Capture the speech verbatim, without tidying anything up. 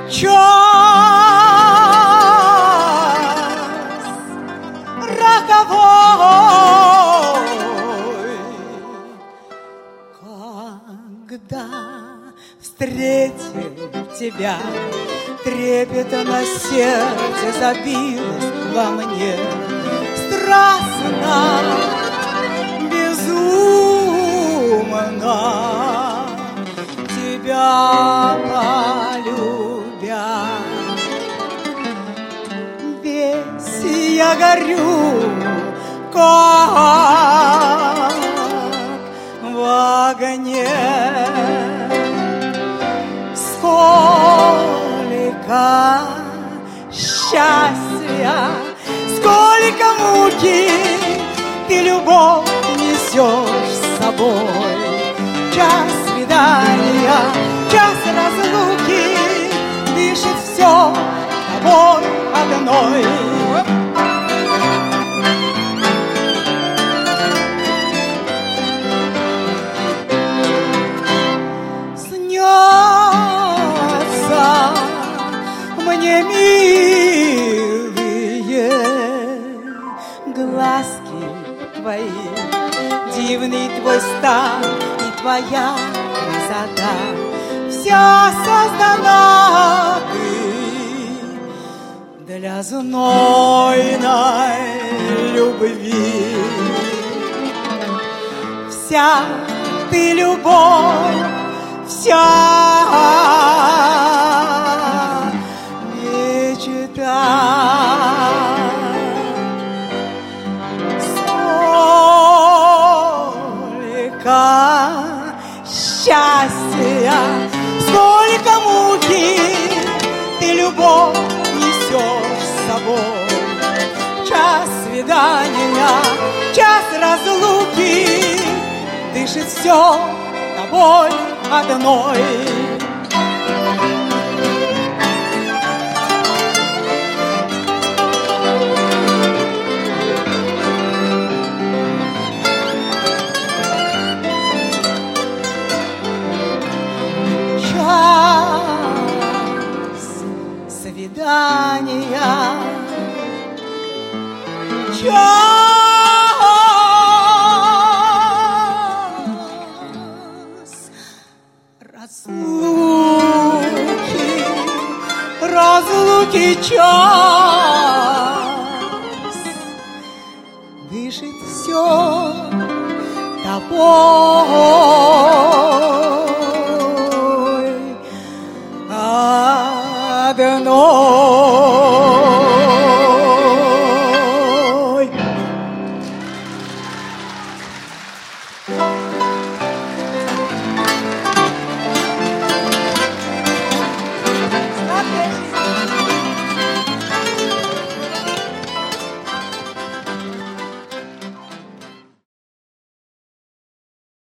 час роковой, когда встретил тебя, трепетно сердце забилось во мне, страстно, безумно тебя полюбя. Весь я горю, как в огне. Сколько счастья, сколько муки ты, любовь, несешь с собой. Час свидания, час разлуки, дышит все тобой одной. Мне милые глазки твои, дивный твой стан и твоя красота. Вся создана ты для знойной любви. Вся ты любовь, вся сколько счастья, сколько муки ты, любовь, несешь с собой. Час свидания, час разлуки, дышит все тобой одной. Свидания, час разлуки, разлуки час, дышит все тобой.